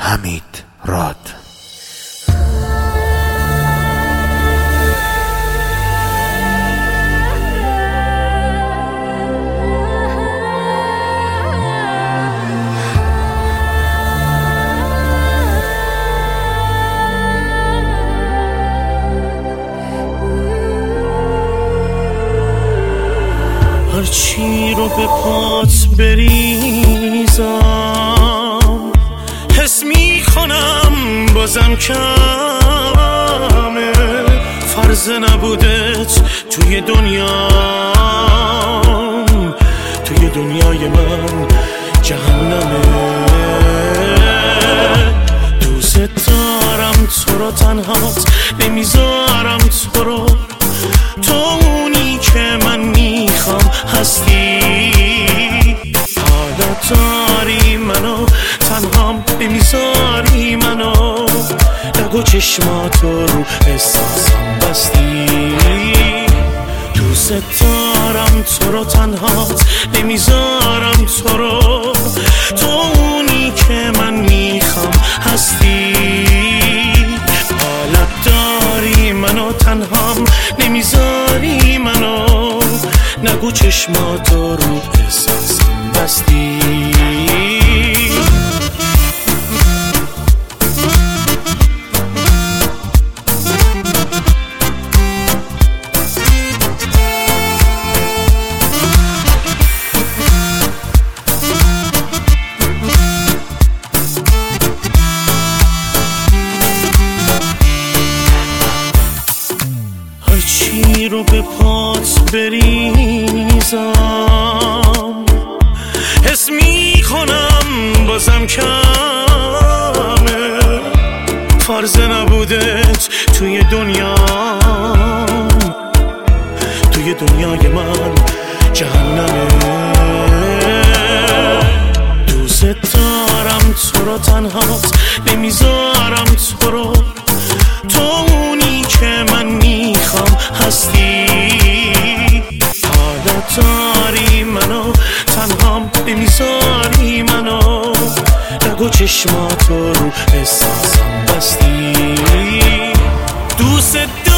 حمید راد. هرچی رو به پات بریزم حس میکنم بازم کمه. فرض نبودت توی دنیای من جهنمه. دوست دارم تو رو، تنهات نمیذارم تو رو، تو اونی که من میخوام هستی. حالا داری منو، تنهام نمیذاری منو، نگو چشماتو رو احساسم بستی. دوست دارم تو رو، تنهات نمیذارم تو رو، تو اونی که من میخوام هستی. حالا داری منو، تنهام نمیذاری منو، نگو چشماتو رو احساسم بستی. هرچی رو به پات بریزم حس میکنم بازم کمه. فرض نبودت توی دنیای من جهنمه. دوست دارم تو رو، تنهات نمیذارم تو رو، تو اونی که من میخوام هستی. حالا داری منو، تنهام نمیذاری منو، نگو چشماتو رو احساسم بستی. دوست